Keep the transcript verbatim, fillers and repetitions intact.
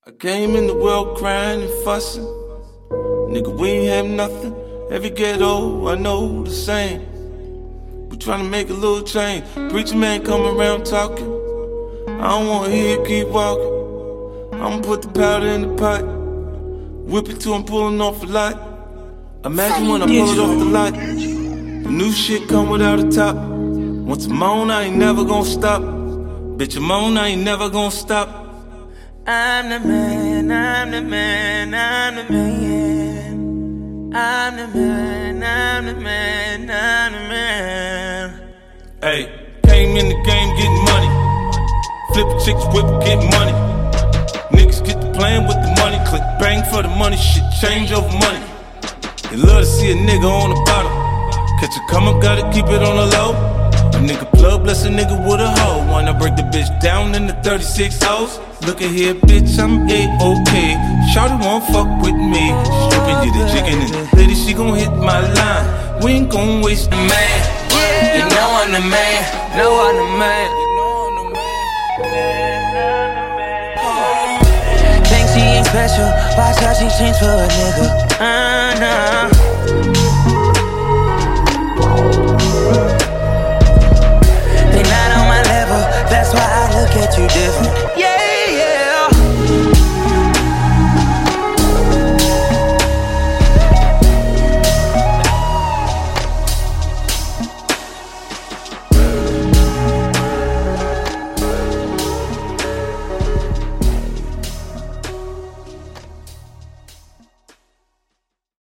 I came in the world crying and fussing. Nigga, we ain't have nothing. Every ghetto, I know the same. We tryna make a little change. Preacher man come around talking. I don't wanna hear you keep walking. I'ma put the powder in the pot. Whip it till I'm pulling off a lot. Imagine when I pull it off the lot. The new shit come without a top. Once I'm on, I ain't never gonna stop. Bitch, I'm on, I ain't never gonna stop. I'm the man, I'm the man, I'm the man. I'm the man, I'm the man, I'm the man. Hey, came in the game getting money. Flip chicks, whip, get money. Niggas get to playing with the money. Click bang for the money, shit change over money. They love to see a nigga on the bottom. Catch a come up, gotta keep it on the low. A nigga plug, bless a nigga with a hoe. Wanna break the bitch down in the thirty-six hoes. Look at here, bitch, I'm A-OK. Shawty won't fuck with me. Stripping you the chicken and the lady, she gon' hit my line. We ain't gon' waste the man. You know I'm the man, know I'm the man. Think she ain't special, watch how she change for a nigga. Uh, nah.